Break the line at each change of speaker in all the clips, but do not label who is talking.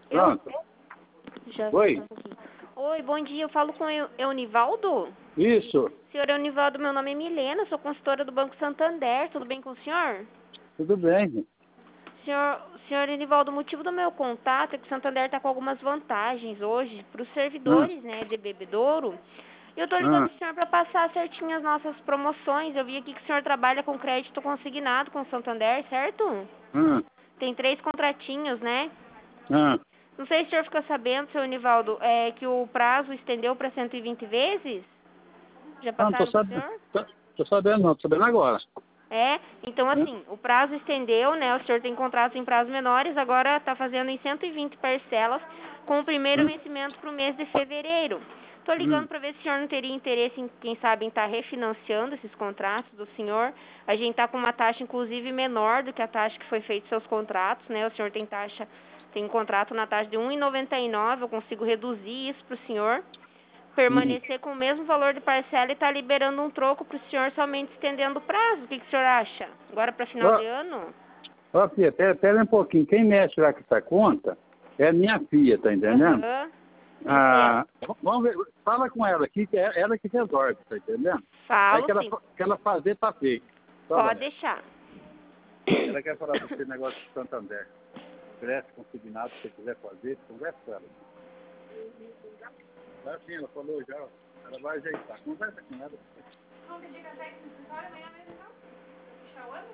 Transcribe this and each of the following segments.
Pronto.
Já
Oi.
um pouquinho. Oi, bom dia. Eu falo com o Eunivaldo?
Isso.
Senhor Eunivaldo, meu nome é Milena, sou consultora do Banco Santander. Tudo bem com o senhor?
Tudo bem.
Senhor Eunivaldo, o motivo do meu contato é que o Santander está com algumas vantagens hoje para os servidores, né, de Bebedouro. E eu estou ligando para o senhor para passar certinho as nossas promoções. Eu vi aqui que o senhor trabalha com crédito consignado com o Santander, certo? Tem 3 contratinhos, né? Não sei se o senhor ficou sabendo, seu Eunivaldo, que o prazo estendeu para 120 vezes? Já
Não,
passaram para o senhor?
tô sabendo não, tô sabendo agora.
Então assim, o prazo estendeu, né? O senhor tem contratos em prazos menores, agora está fazendo em 120 parcelas, com o primeiro vencimento para o mês de fevereiro. Estou ligando para ver se o senhor não teria interesse em, quem sabe, em estar refinanciando esses contratos do senhor. A gente está com uma taxa, inclusive, menor do que a taxa que foi feita seus contratos, né? O senhor tem um contrato na taxa de R$ 1,99, eu consigo reduzir isso para o senhor. Permanecer com o mesmo valor de parcela e estar liberando um troco para o senhor somente estendendo o prazo. O que o senhor acha? Agora para final de ano?
Ó, filha, pera um pouquinho. Quem mexe lá com essa conta é a minha filha, tá entendendo? Vamos ver, fala com ela aqui, que é ela que resolve, tá entendendo?
Falo,
Aí
sim.
que ela fazer, tá feito.
Pode deixar.
Ela quer falar com você negócio de Santander. Crédito consignado, se você quiser fazer, conversa com ela. Já sim, ela falou já, ela vai ajeitar. Conversa com ela.
Vamos pedir café aqui no escritório amanhã mesmo, então? Fechar o ano?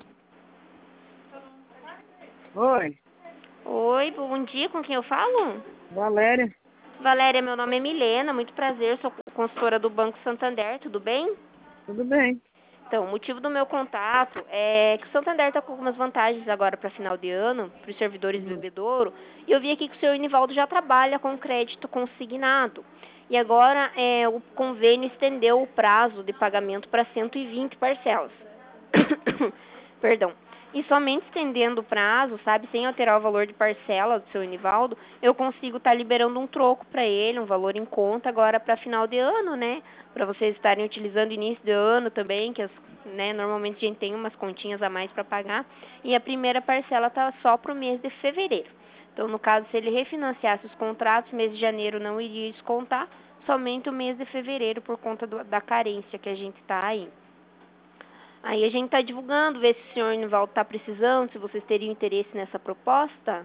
Oi,
Oi, bom dia, com quem eu falo?
Valéria.
Valéria, meu nome é Milena, muito prazer, sou consultora do Banco Santander, tudo bem?
Tudo bem?
Então, o motivo do meu contato é que o Santander está com algumas vantagens agora para final de ano, para os servidores de Bebedouro, e eu vi aqui que o senhor Enivaldo já trabalha com crédito consignado. E agora o convênio estendeu o prazo de pagamento para 120 parcelas. Perdão. E somente estendendo o prazo, sabe, sem alterar o valor de parcela do seu Enivaldo, eu consigo estar liberando um troco para ele, um valor em conta agora para final de ano, né? Para vocês estarem utilizando início de ano também, que normalmente a gente tem umas continhas a mais para pagar. E a primeira parcela tá só para o mês de fevereiro. Então, no caso, se ele refinanciasse os contratos, mês de janeiro não iria descontar, somente o mês de fevereiro por conta da carência que a gente está aí. Aí a gente está divulgando, ver se o senhor Nivaldo está precisando, se vocês teriam interesse nessa proposta.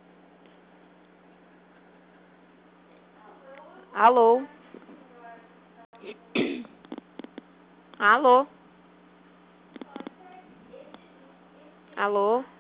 Alô? Alô? Alô?